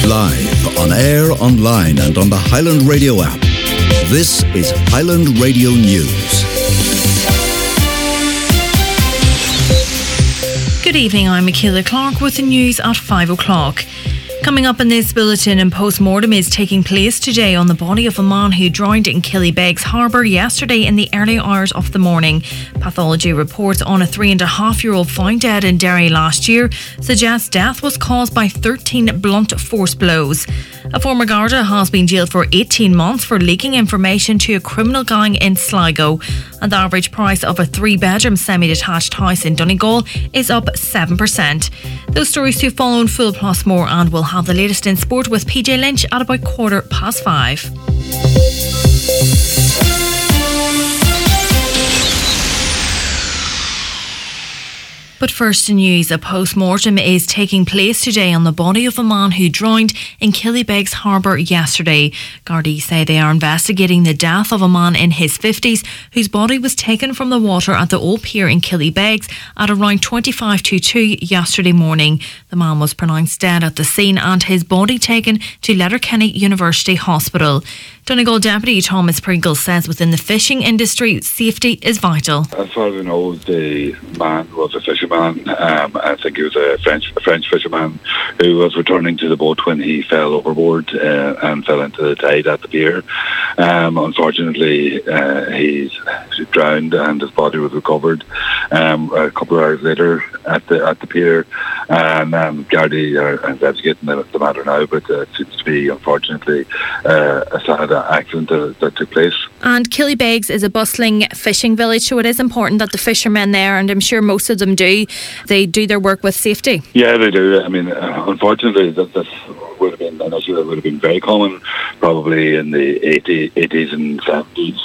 Live, on air, online and on the Highland Radio app. This is Highland Radio News. Good evening, I'm Michaela Clark with the news at 5 o'clock. Coming up in this bulletin, a post-mortem is taking place today on the body of a man who drowned in Killybegs Harbour yesterday in the early hours of the morning. Pathology reports on a 3.5-year-old found dead in Derry last year suggest death was caused by 13 blunt force blows. A former Garda has been jailed for 18 months for leaking information to a criminal gang in Sligo. And the average price of a 3-bedroom semi-detached house in Donegal is up 7%. Those stories to follow in full plus more, and we'll have the latest in sport with PJ Lynch at about 5:15. But first in news, a post-mortem is taking place today on the body of a man who drowned in Killybegs Harbour yesterday. Gardaí say they are investigating the death of a man in his 50s whose body was taken from the water at the Old Pier in Killybegs at around 25 to 2 yesterday morning. The man was pronounced dead at the scene and his body taken to Letterkenny University Hospital. Donegal Deputy Thomas Pringle says within the fishing industry, safety is vital. As far as I know, the man was a fisherman. I think he was a French fisherman who was returning to the boat when he fell overboard and fell into the tide at the pier. Unfortunately, he drowned and his body was recovered a couple of hours later at the pier. And Gardaí are investigating the matter now, but it seems to be, unfortunately, a sad accident that took place. And Killybegs is a bustling fishing village, so it is important that the fishermen there, and I'm sure most of them do, they do their work with safety. Yeah, they do. I mean, unfortunately, this would have been an issue that would have been very common probably in the 80s and 70s.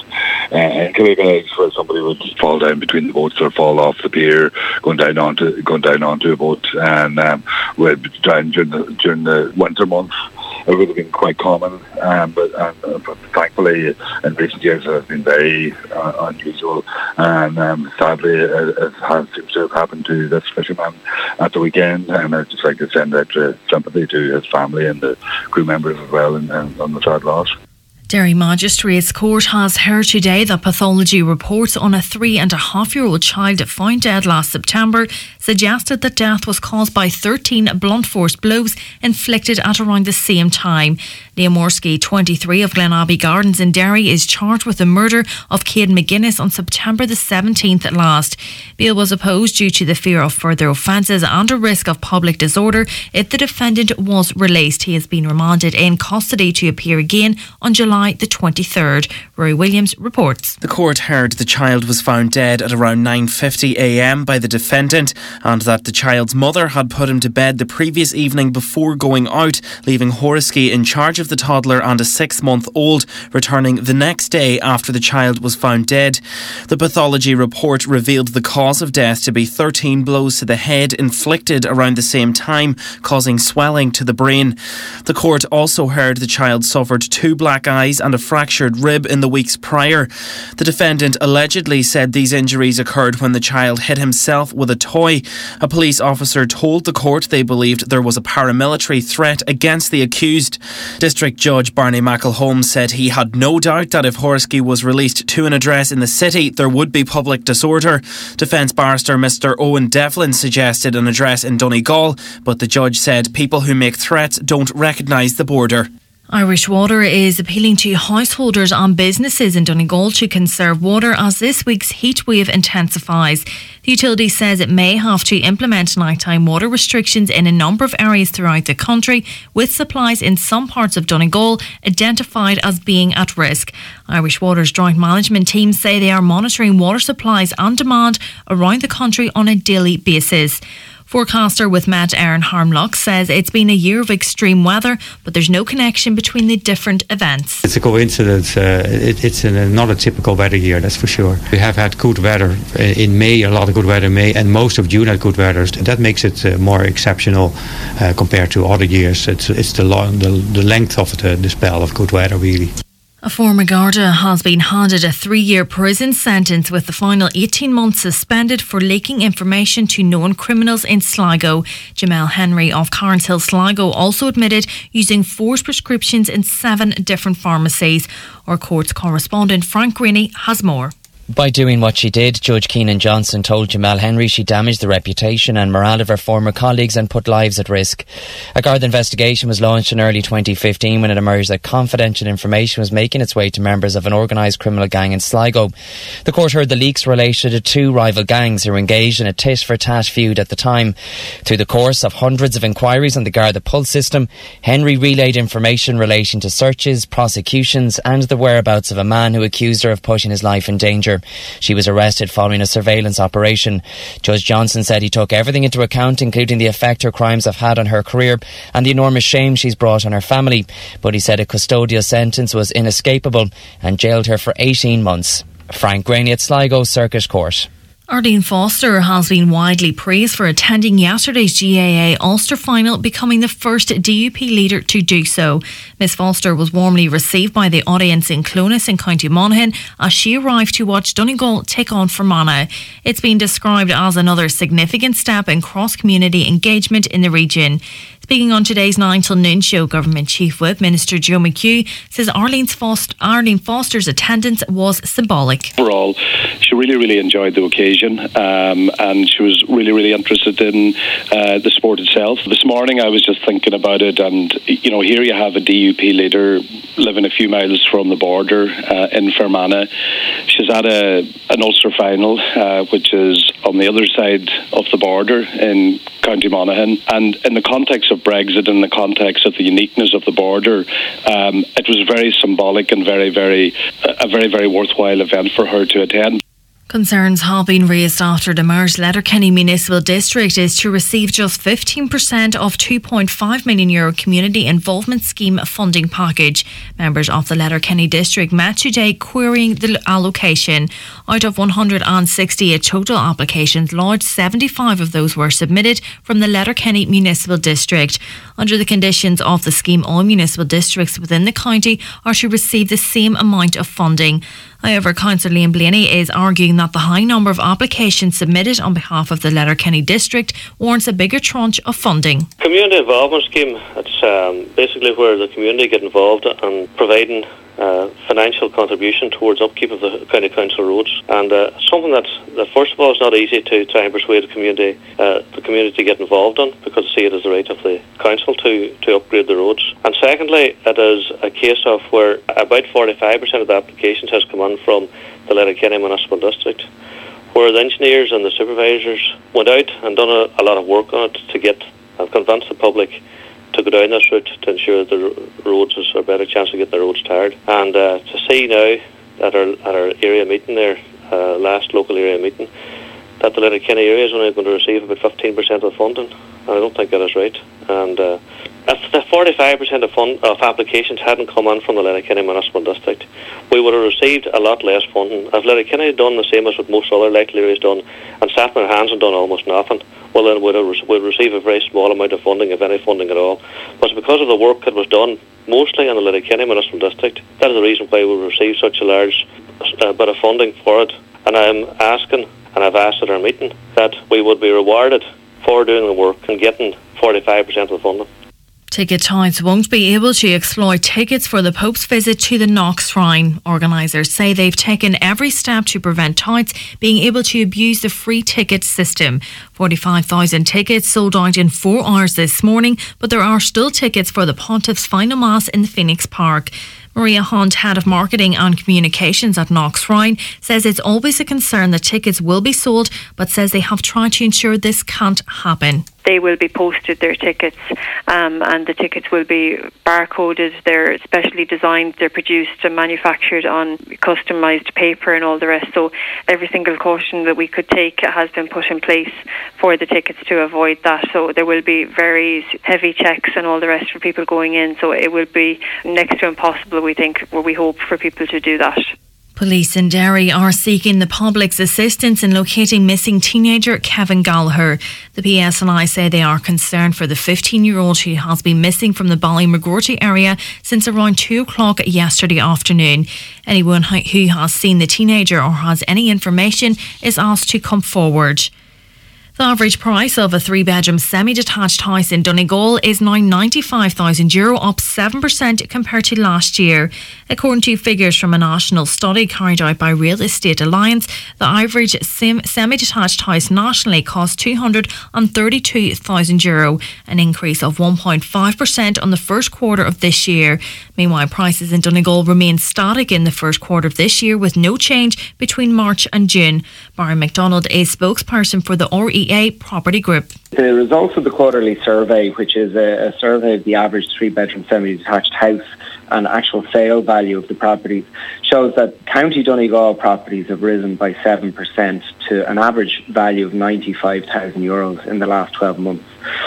In Killybegs, where somebody would fall down between the boats or fall off the pier, going down onto a boat, and would drown during the winter months. It would have been quite common, but thankfully in recent years it has been very unusual, and sadly it seems to have happened to this fisherman at the weekend. And I'd just like to send out sympathy to his family and the crew members as well, and on the sad loss. Derry Magistrates Court has heard today that pathology reports on a 3.5-year-old child found dead last September suggested that death was caused by 13 blunt force blows inflicted at around the same time. Liam Morsky, 23, of Glen Abbey Gardens in Derry, is charged with the murder of Cade McGuinness on September the 17th last. Bail was opposed due to the fear of further offences and a risk of public disorder if the defendant was released. He has been remanded in custody to appear again on July the 23rd. Rory Williams reports. The court heard the child was found dead at around 9:50am by the defendant, and that the child's mother had put him to bed the previous evening before going out, leaving Horesky in charge of the toddler and a 6-month-old, returning the next day after the child was found dead. The pathology report revealed the cause of death to be 13 blows to the head inflicted around the same time, causing swelling to the brain. The court also heard the child suffered 2 black eyes and a fractured rib in the weeks prior. The defendant allegedly said these injuries occurred when the child hit himself with a toy. A police officer told the court they believed there was a paramilitary threat against the accused. District Judge Barney McElholm said he had no doubt that if Horesky was released to an address in the city, there would be public disorder. Defence barrister Mr Owen Devlin suggested an address in Donegal, but the judge said people who make threats don't recognise the border. Irish Water is appealing to householders and businesses in Donegal to conserve water as this week's heatwave intensifies. The utility says it may have to implement nighttime water restrictions in a number of areas throughout the country, with supplies in some parts of Donegal identified as being at risk. Irish Water's joint management team say they are monitoring water supplies and demand around the country on a daily basis. Forecaster with Met Aaron Harmlock says it's been a year of extreme weather, but there's no connection between the different events. It's a coincidence. It's not a typical weather year, that's for sure. We have had good weather in May, a lot of good weather in May, and most of June had good weather. That makes it more exceptional compared to other years. It's the length of the spell of good weather, really. A former Garda has been handed a 3-year prison sentence with the final 18 months suspended for leaking information to known criminals in Sligo. Jamel Henry of Carnshill, Sligo also admitted using forged prescriptions in 7 different pharmacies. Our courts correspondent Frank Greaney has more. By doing what she did, Judge Keenan Johnson told Jamel Henry she damaged the reputation and morale of her former colleagues and put lives at risk. A Garda investigation was launched in early 2015 when it emerged that confidential information was making its way to members of an organised criminal gang in Sligo. The court heard the leaks related to 2 rival gangs who were engaged in a tit-for-tat feud at the time. Through the course of hundreds of inquiries on the Garda Pulse system, Henry relayed information relating to searches, prosecutions and the whereabouts of a man who accused her of putting his life in danger. She was arrested following a surveillance operation. Judge Johnson said he took everything into account, including the effect her crimes have had on her career and the enormous shame she's brought on her family. But he said a custodial sentence was inescapable and jailed her for 18 months. Frank Greaney at Sligo Circuit Court. Arlene Foster has been widely praised for attending yesterday's GAA Ulster final, becoming the first DUP leader to do so. Miss Foster was warmly received by the audience in Clones in County Monaghan as she arrived to watch Donegal take on Fermanagh. It's been described as another significant step in cross-community engagement in the region. Speaking on today's 9 till noon show, Government Chief Whip Minister Joe McHugh says Arlene Foster's attendance was symbolic. Overall, she really enjoyed the occasion and she was really interested in the sport itself. This morning I was just thinking about it, and here you have a DUP leader living a few miles from the border in Fermanagh. She's at an Ulster final which is on the other side of the border in County Monaghan, and in the context of Brexit, in the context of the uniqueness of the border, it was very symbolic and a very worthwhile event for her to attend. Concerns have been raised after the merged Letterkenny Municipal District is to receive just 15% of €2.5 million Community Involvement Scheme funding package. Members of the Letterkenny District met today querying the allocation. Out of 168 total applications lodged, 75 of those were submitted from the Letterkenny Municipal District. Under the conditions of the scheme, all municipal districts within the county are to receive the same amount of funding. However, Councillor Liam Blaney is arguing that the high number of applications submitted on behalf of the Letterkenny District warrants a bigger tranche of funding. Community Involvement Scheme, it's basically where the community get involved in providing financial contribution towards upkeep of the county council roads, and something that first of all is not easy to try and persuade the community to get involved in, because they see it as the right of the council to upgrade the roads. And secondly, it is a case of where about 45% of the applications has come in from the Letterkenny Municipal District, where the engineers and the supervisors went out and done a lot of work on it to convince the public to go down this route to ensure that the roads is a better chance of getting the roads tarred. And to see now at our area meeting there, last local area meeting, that the Letterkenny area is only going to receive about 15% of the funding, and I don't think that is right. And if the 45% of applications hadn't come in from the Letterkenny Municipal District, we would have received a lot less funding. If Letterkenny had done the same as what most other local areas done and sat in their hands and done almost nothing, well then we'd receive a very small amount of funding, if any funding at all. But because of the work that was done mostly in the Letterkenny Municipal District, that is the reason why we received such a large bit of funding for it. And I'm asking, and I've asked at our meeting, that we would be rewarded for doing the work and getting 45% of the funding. Ticket touts won't be able to exploit tickets for the Pope's visit to the Knox Shrine. Organisers say they've taken every step to prevent touts being able to abuse the free ticket system. 45,000 tickets sold out in 4 hours this morning, but there are still tickets for the Pontiff's final Mass in the Phoenix Park. Maria Hunt, Head of Marketing and Communications at Knox Shrine, says it's always a concern that tickets will be sold, but says they have tried to ensure this can't happen. They will be posted, their tickets, and the tickets will be barcoded. They're specially designed, they're produced and manufactured on customised paper and all the rest. So every single caution that we could take has been put in place for the tickets to avoid that. So there will be very heavy checks and all the rest for people going in. So it will be next to impossible, we think, where we hope for people to do that. Police in Derry are seeking the public's assistance in locating missing teenager Kevin Gallagher. The PSNI say they are concerned for the 15-year-old who has been missing from the Ballymagorty area since around 2 o'clock yesterday afternoon. Anyone who has seen the teenager or has any information is asked to come forward. The average price of a 3-bedroom semi-detached house in Donegal is now €95,000, up 7% compared to last year. According to figures from a national study carried out by Real Estate Alliance, the average semi-detached house nationally cost €232,000, an increase of 1.5% on the first quarter of this year. Meanwhile, prices in Donegal remain static in the first quarter of this year, with no change between March and June. Barry MacDonald is spokesperson for the REA Property Group. The results of the quarterly survey, which is a survey of the average 3-bedroom semi-detached house and actual sale value of the properties, shows that County Donegal properties have risen by 7% to an average value of €95,000 in the last 12 months.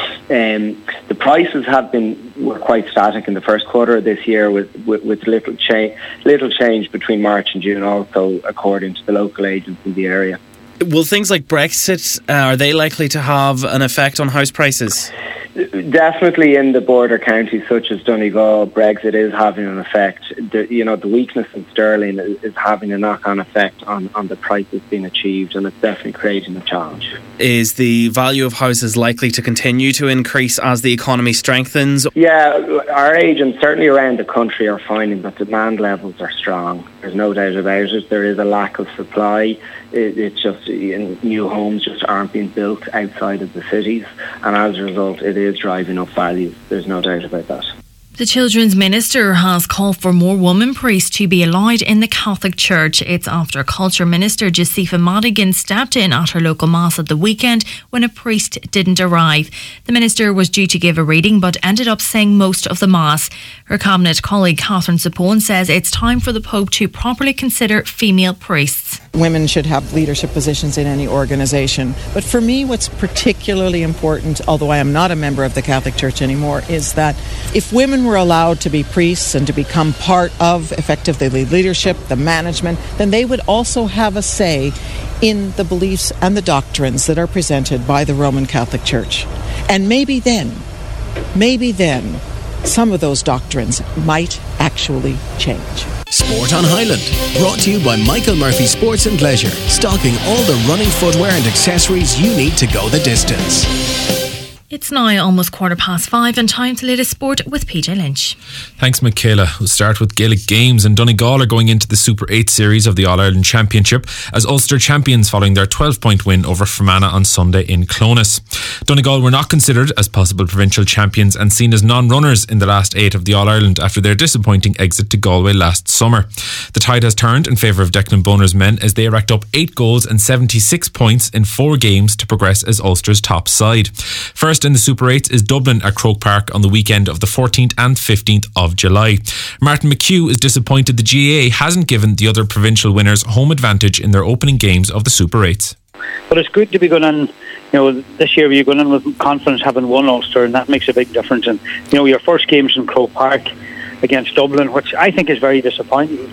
The prices were quite static in the first quarter of this year, with little change between March and June, also according to the local agents in the area. Will things like Brexit, are they likely to have an effect on house prices? Definitely in the border counties such as Donegal, Brexit is having an effect. The weakness in sterling is having a knock-on effect on the prices being achieved, and it's definitely creating a challenge. Is the value of houses likely to continue to increase as the economy strengthens? Yeah, our agents certainly around the country are finding that demand levels are strong. There's no doubt about it. There is a lack of supply. It's just new homes just aren't being built outside of the cities, and as a result it is driving up values. There's no doubt about that. The Children's Minister has called for more women priests to be allowed in the Catholic Church. It's after Culture Minister Josepha Madigan stepped in at her local mass at the weekend when a priest didn't arrive. The minister was due to give a reading but ended up saying most of the mass. Her cabinet colleague Catherine Sapone says it's time for the Pope to properly consider female priests. Women should have leadership positions in any organisation. But for me, what's particularly important, although I am not a member of the Catholic Church anymore, is that if women were allowed to be priests and to become part of effectively the leadership, the management, then they would also have a say in the beliefs and the doctrines that are presented by the Roman Catholic Church. And maybe then, some of those doctrines might actually change. Sport on Highland, brought to you by Michael Murphy Sports and Leisure, stocking all the running footwear and accessories you need to go the distance. It's now almost 5:15 and time to latest sport with PJ Lynch. Thanks, Michaela. We'll start with Gaelic Games, and Donegal are going into the Super 8 series of the All-Ireland Championship as Ulster champions following their 12-point win over Fermanagh on Sunday in Clones. Donegal were not considered as possible provincial champions and seen as non-runners in the last 8 of the All-Ireland after their disappointing exit to Galway last summer. The tide has turned in favour of Declan Bonner's men as they racked up 8 goals and 76 points in 4 games to progress as Ulster's top side. First in the Super 8 is Dublin at Croke Park on the weekend of the 14th and 15th of July. Martin McHugh is disappointed the GAA hasn't given the other provincial winners home advantage in their opening games of the Super 8. But it's good to be going in, this year you're going in with confidence having won Ulster, and that makes a big difference. And, your first game's in Croke Park against Dublin, which I think is very disappointing.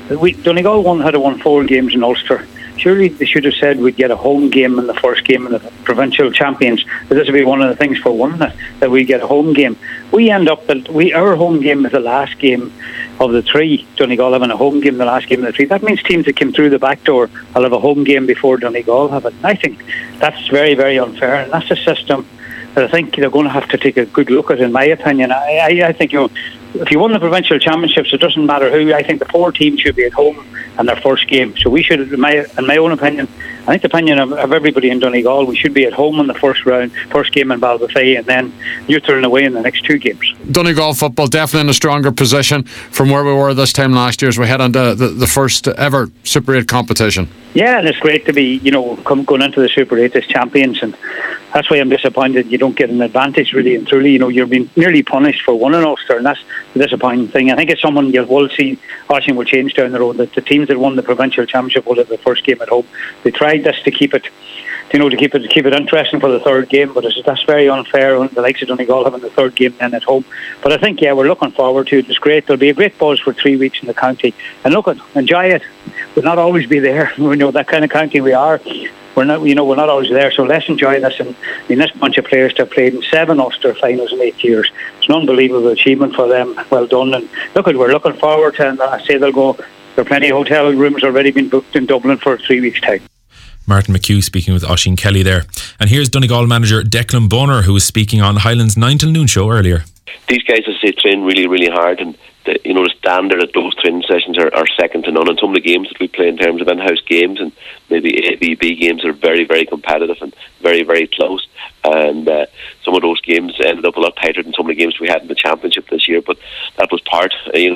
Donegal had won 4 games in Ulster. Surely they should have said we'd get a home game in the first game of the provincial champions. But this would be one of the things for one, that we get a home game. We end up that our home game is the last game of the 3. Donegal having a home game the last game of the 3. That means teams that came through the back door will have a home game before Donegal have it. And I think that's very, very unfair, and that's a system that I think they're going to have to take a good look at, in my opinion. I think if you won the provincial championships, it doesn't matter who. I think the 4 teams should be at home in their first game. So we should, in my own opinion, I think the opinion of everybody in Donegal, we should be at home in the first game in Ballybofey, and then neutral and away in the next 2 games. Donegal football definitely in a stronger position from where we were this time last year as we head on to the first ever Super 8 competition. Yeah, and it's great to be, going into the Super 8 as champions, and that's why I'm disappointed you don't get an advantage, really and truly. You're being nearly punished for winning Ulster, and that's disappointing thing. I think it's someone you will see Ossian will change down the road. That the teams that won the provincial championship will have the first game at home. They tried this to keep it, to keep it interesting for the third game, but that's very unfair on the likes of Donegal having the third game then at home. But I think, we're looking forward to it. It's great. There'll be a great buzz for 3 weeks in the county, and enjoy it. We'll not always be there. We know that kind of county we are. We're not always there, so let's enjoy this. And this bunch of players have played in 7 Ulster finals in 8 years. It's an unbelievable achievement for them. Well done. And we're looking forward to it. And I say they'll go. There are plenty of hotel rooms already been booked in Dublin for 3 weeks' time. Martin McHugh speaking with Oisin Kelly there. And here's Donegal manager Declan Bonner, who was speaking on Highland's 9 till noon show earlier. These guys, as I say, train really, really hard, and the standard at those training sessions are second to none. And some of the games that we play in terms of in-house games and maybe ABB games are very, very competitive and very, very close. And some of those games ended up a lot tighter than some of the games we had in the championship this year. But that was part,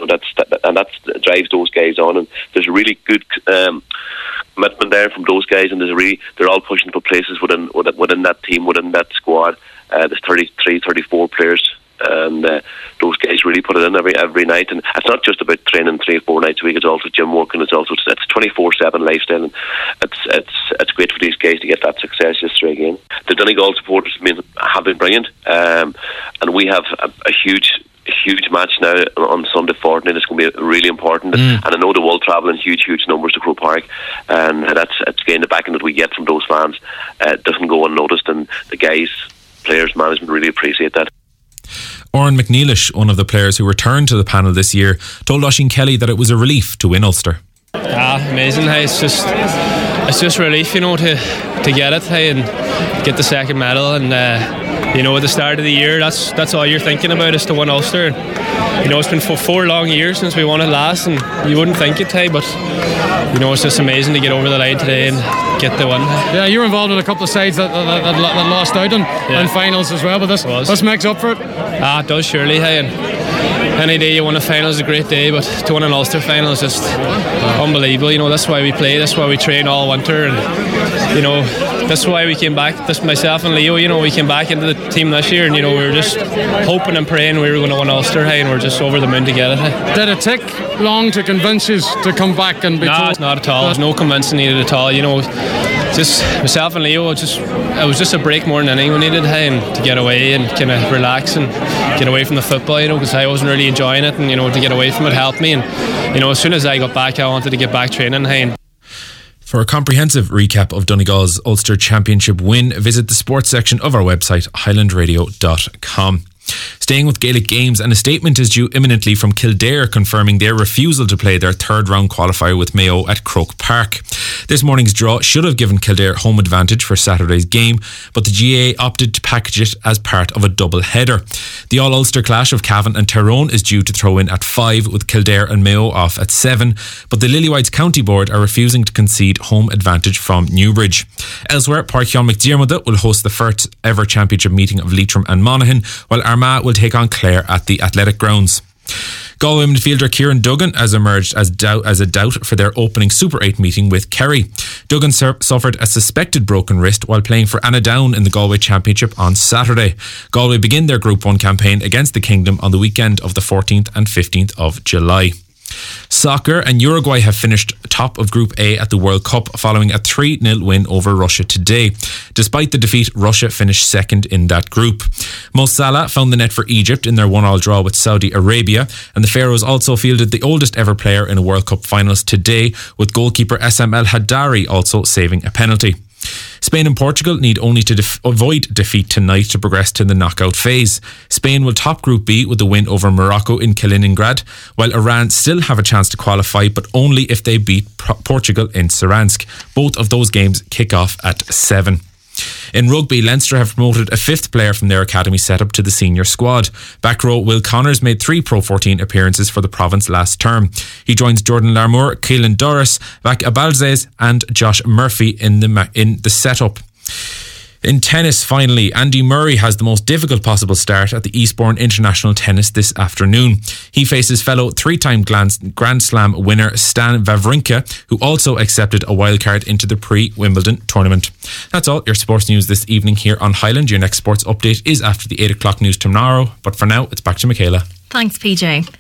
that drives those guys on. And there's a really good commitment there from those guys, and they're all pushing for places within that team, within that squad. There's 33, 34 players. And those guys really put it in every night, and it's not just about training 3 or 4 nights a week. It's also gym work, and it's 24/7 lifestyle, and it's great for these guys to get that success yesterday again. The Donegal supporters have been brilliant, and we have a huge match now on Sunday fortnight. It's going to be really important, and I know they will travel in huge numbers to Croke Park, and that's again the backing that we get from those fans doesn't go unnoticed, and the guys, players, management really appreciate that. Oran McNeilish, one of the players who returned to the panel this year, told Oisin Kelly that it was a relief to win Ulster. Amazing. Hey, it's just relief, to get it, hey, and get the second medal. And at the start of the year, that's all you're thinking about is to win Ulster. It's been 4 long years since we won it last, and you wouldn't think it, hey, but it's just amazing to get over the line today and get the win. Yeah, you were involved in a couple of sides that lost out in finals as well, but this makes up for it. It does, surely, hey, and any day you win a final is a great day, but to win an Ulster final is just unbelievable. That's why we play, that's why we train all winter, and that's why we came back. Myself and Leo, we came back into the team this year, and we were just hoping and praying we were going to win Ulster, hey, and we're just over the moon to get it. Hey. Did it take long to convince you to come back and be told? Not at all. There's no convincing needed at all. Just myself and Leo, it was just a break more than anyone needed, hey, and to get away and kind of relax and get away from the football, because I wasn't really enjoying it, and to get away from it helped me. And as soon as I got back, I wanted to get back training, hey. For a comprehensive recap of Donegal's Ulster Championship win, visit the sports section of our website, highlandradio.com. Staying with Gaelic Games, and a statement is due imminently from Kildare confirming their refusal to play their third round qualifier with Mayo at Croke Park. This morning's draw should have given Kildare home advantage for Saturday's game, but the GAA opted to package it as part of a double header. The All-Ulster clash of Cavan and Tyrone is due to throw in at 5, with Kildare and Mayo off at 7, but the Lillywhites County Board are refusing to concede home advantage from Newbridge. Elsewhere, Páirceann McDiarmid will host the first ever championship meeting of Leitrim and Monaghan, while Armagh will take on Clare at the Athletic Grounds. Galway midfielder Kieran Duggan has emerged as a doubt for their opening Super 8 meeting with Kerry. Duggan suffered a suspected broken wrist while playing for Annadown in the Galway Championship on Saturday. Galway begin their Group 1 campaign against the Kingdom on the weekend of the 14th and 15th of July. Soccer, and Uruguay have finished top of Group A at the World Cup following a 3-0 win over Russia today. Despite the defeat, Russia finished second in that group. Mo Salah found the net for Egypt in their 1-1 draw with Saudi Arabia, and the Pharaohs also fielded the oldest ever player in a World Cup finals today, with goalkeeper SM El Haddari also saving a penalty. Spain and Portugal need only to avoid defeat tonight to progress to the knockout phase. Spain will top Group B with a win over Morocco in Kaliningrad, while Iran still have a chance to qualify, but only if they beat Portugal in Saransk. Both of those games kick off at 7. In rugby, Leinster have promoted a 5th player from their academy setup to the senior squad. Back row Will Connors made 3 Pro 14 appearances for the province last term. He joins Jordan Larmour, Keelan Doris, Vac Abalzes and Josh Murphy in the setup. In tennis, finally, Andy Murray has the most difficult possible start at the Eastbourne International Tennis this afternoon. He faces fellow 3-time Grand Slam winner Stan Wawrinka, who also accepted a wildcard into the pre-Wimbledon tournament. That's all your sports news this evening here on Highland. Your next sports update is after the 8 o'clock news tomorrow, but for now, it's back to Michaela. Thanks, PJ.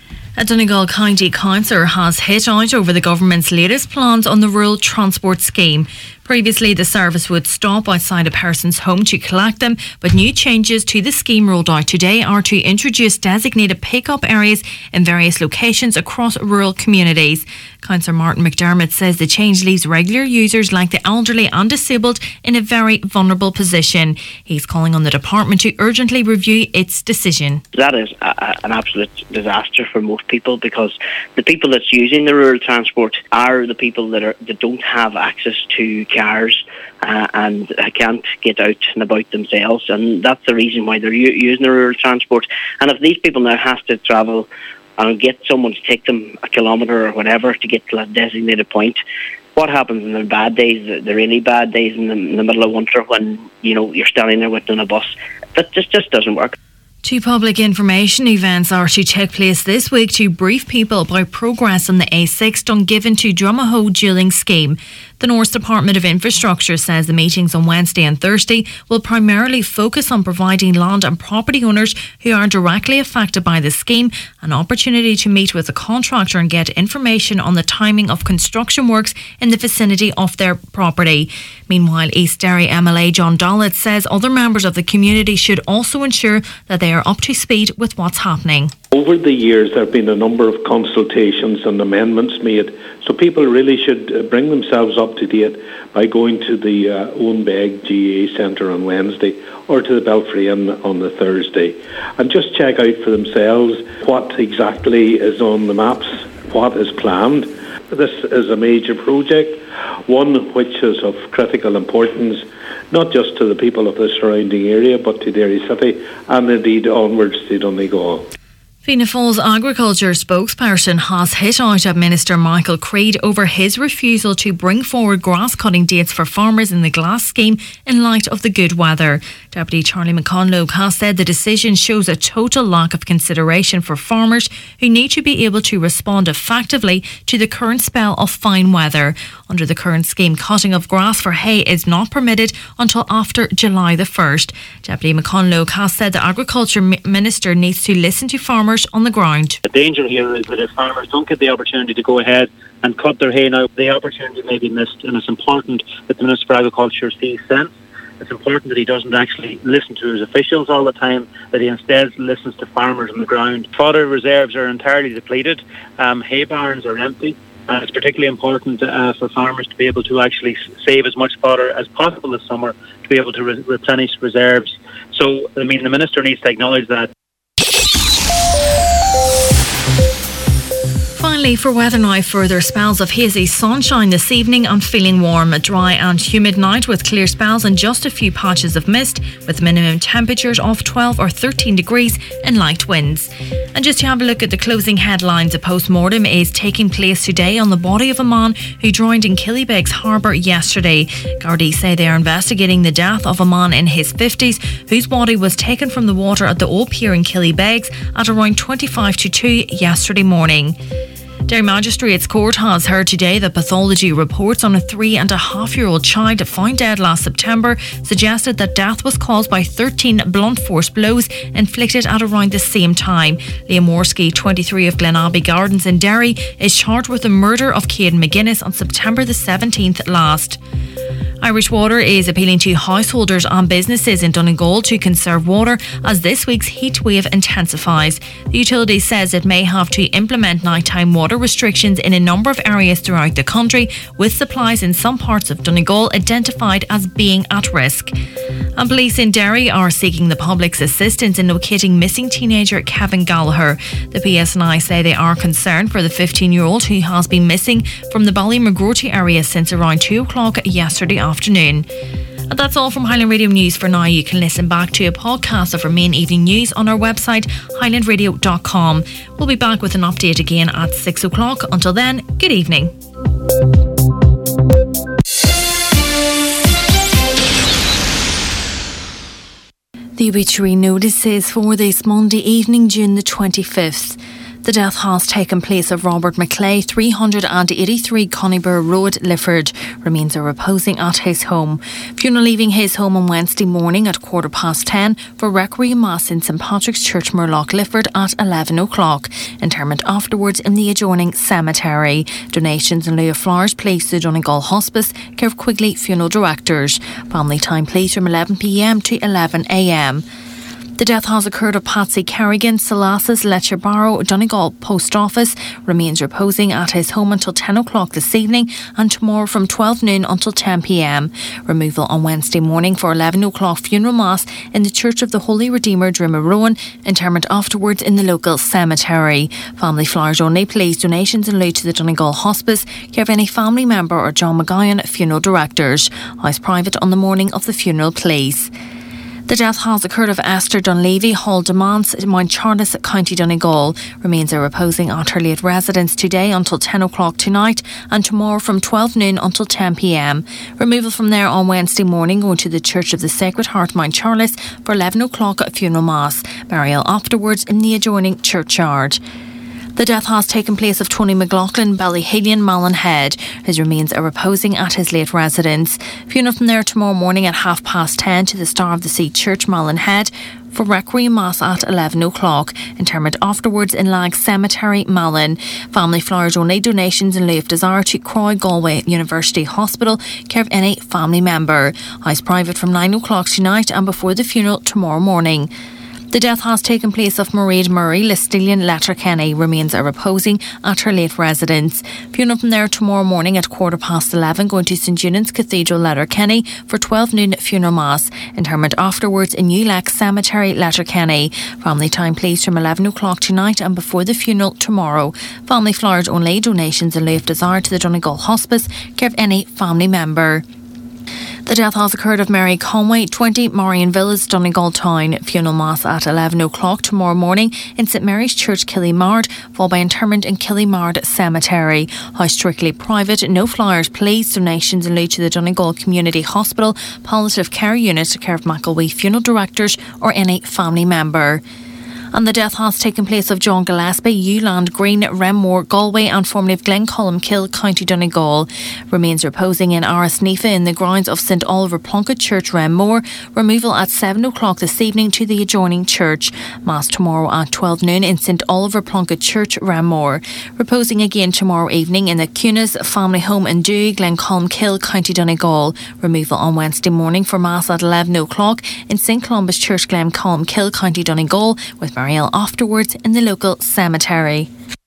A Donegal County Councillor has hit out over the government's latest plans on the rural transport scheme. Previously, the service would stop outside a person's home to collect them, but new changes to the scheme rolled out today are to introduce designated pick-up areas in various locations across rural communities. Councillor Martin McDermott says the change leaves regular users like the elderly and disabled in a very vulnerable position. He's calling on the department to urgently review its decision. That is an absolute disaster for most people, because the people that's using the rural transport are the people that don't have access to cars and can't get out and about themselves, and that's the reason why they're using the rural transport. And if these people now have to travel and get someone to take them a kilometre or whatever to get to a designated point, what happens in the bad days, the really bad days in the middle of winter when you're standing there waiting on a bus? That just doesn't work. Two public information events are to take place this week to brief people about progress on the A6 Dungiven to Drumahoe dualling scheme. The North Department of Infrastructure says the meetings on Wednesday and Thursday will primarily focus on providing land and property owners who are directly affected by the scheme an opportunity to meet with the contractor and get information on the timing of construction works in the vicinity of their property. Meanwhile, East Derry MLA John Dollett says other members of the community should also ensure that they are up to speed with what's happening. Over the years, there have been a number of consultations and amendments made, so people really should bring themselves up to date by going to the Owen Begg GA Centre on Wednesday or to the Belfry Inn on the Thursday, and just check out for themselves what exactly is on the maps, what is planned. This is a major project, one which is of critical importance, not just to the people of the surrounding area, but to Derry City and indeed onwards to Donegal. Fianna Fáil's agriculture spokesperson has hit out at Minister Michael Creed over his refusal to bring forward grass cutting dates for farmers in the GLAS scheme in light of the good weather. Deputy Charlie McConlogue has said the decision shows a total lack of consideration for farmers who need to be able to respond effectively to the current spell of fine weather. Under the current scheme, cutting of grass for hay is not permitted until after July the 1st. Deputy McConlogue has said the Agriculture Minister needs to listen to farmers on the ground. The danger here is that if farmers don't get the opportunity to go ahead and cut their hay now, the opportunity may be missed, and it's important that the Minister for Agriculture sees sense. It's important that he doesn't actually listen to his officials all the time, that he instead listens to farmers on the ground. Fodder reserves are entirely depleted, hay barns are empty, and it's particularly important for farmers to be able to actually save as much fodder as possible this summer to be able to replenish reserves. So, the Minister needs to acknowledge that. Finally, for weather now, further spells of hazy sunshine this evening and feeling warm. A dry and humid night with clear spells and just a few patches of mist, with minimum temperatures of 12 or 13 degrees and light winds. And just to have a look at the closing headlines, a post-mortem is taking place today on the body of a man who drowned in Killybegs Harbour yesterday. Gardaí say they are investigating the death of a man in his 50s whose body was taken from the water at the Old Pier in Killybegs at around 25 to 2 yesterday morning. Derry Magistrates Court has heard today that pathology reports on a 3.5-year-old child found dead last September suggested that death was caused by 13 blunt force blows inflicted at around the same time. Liam Morsky, 23 of Glenabbey Gardens in Derry, is charged with the murder of Caden McGuinness on September the 17th last. Irish Water is appealing to householders and businesses in Donegal to conserve water as this week's heat wave intensifies. The utility says it may have to implement nighttime water restrictions in a number of areas throughout the country, with supplies in some parts of Donegal identified as being at risk. And police in Derry are seeking the public's assistance in locating missing teenager Kevin Gallagher. The PSNI say they are concerned for the 15-year-old who has been missing from the Ballymagorty area since around 2 o'clock yesterday afternoon. And that's all from Highland Radio News for now. You can listen back to a podcast of our main evening news on our website, highlandradio.com. We'll be back with an update again at 6 o'clock. Until then, good evening. The obituary notices for this Monday evening, June the 25th. The death has taken place of Robert McClay, 383 Conybear Road, Lifford. Remains are reposing at his home. Funeral leaving his home on Wednesday morning at 10:15 for Requiem Mass in St Patrick's Church, Murlough, Lifford at 11 o'clock. Interment afterwards in the adjoining cemetery. Donations in lieu of flowers placed at Donegal Hospice, care of Quigley Funeral Directors. Family time please from 11 p.m. to 11 a.m. The death has occurred at Patsy Carrigan, Salasses, Letcher Barrow, Donegal Post Office. Remains reposing at his home until 10 o'clock this evening and tomorrow from 12 noon until 10 p.m. Removal on Wednesday morning for 11 o'clock funeral mass in the Church of the Holy Redeemer, Drimarowan. Interment afterwards in the local cemetery. Family flowers only, please. Donations in lieu to the Donegal Hospice, care of any family member or John McGuyan, Funeral Directors. House private on the morning of the funeral, please. The death has occurred of Esther Dunleavy, Hall Demance, Mount Charles, County Donegal. Remains are reposing at her late residence today until 10 o'clock tonight and tomorrow from 12 noon until 10 p.m. Removal from there on Wednesday morning going to the Church of the Sacred Heart, Mount Charles for 11 o'clock at funeral mass. Burial afterwards in the adjoining churchyard. The death has taken place of Tony McLaughlin, Ballyhillion, Mallinhead. His remains are reposing at his late residence. Funeral from there tomorrow morning at 10:30 to the Star of the Sea Church, Mallinhead, for Requiem Mass at 11 o'clock. Interment afterwards in Lag Cemetery, Malin. Family flowers only. Donations in lieu of desire to Croy Galway University Hospital, care of any family member. House private from 9 o'clock tonight and before the funeral tomorrow morning. The death has taken place of Mairead Murray, Listilian, Letterkenny. Remains are reposing at her late residence. Funeral from there tomorrow morning at 11:15 going to St Eunan's Cathedral, Letterkenny for 12 noon funeral mass. Interment afterwards in New Lack Cemetery, Letterkenny. Family time please from 11 o'clock tonight and before the funeral tomorrow. Family flowers only. Donations in lieu of desire to the Donegal Hospice, care of any family member. The death has occurred of Mary Conway, 20 Marion Villas, Donegal Town. Funeral mass at 11 o'clock tomorrow morning in St Mary's Church, Killymard, followed by interment in Killymard Cemetery. House strictly private, no flowers please. Donations in lieu to the Donegal Community Hospital Palliative Care Unit, care of McElwee Funeral Directors or any family member. And the death has taken place of John Gillespie, Uland Green, Renmore, Galway and formerly of Glencolmkill, County Donegal. Remains reposing in Arasnefa in the grounds of St Oliver Plunkett Church, Renmore. Removal at 7 o'clock this evening to the adjoining church. Mass tomorrow at 12 noon in St Oliver Plunkett Church, Renmore. Reposing again tomorrow evening in the Cunas Family Home in Dewey, Glencolmkill, County Donegal. Removal on Wednesday morning for Mass at 11 o'clock in St Columbus Church, Glencolmkill, County Donegal, with burial afterwards in the local cemetery.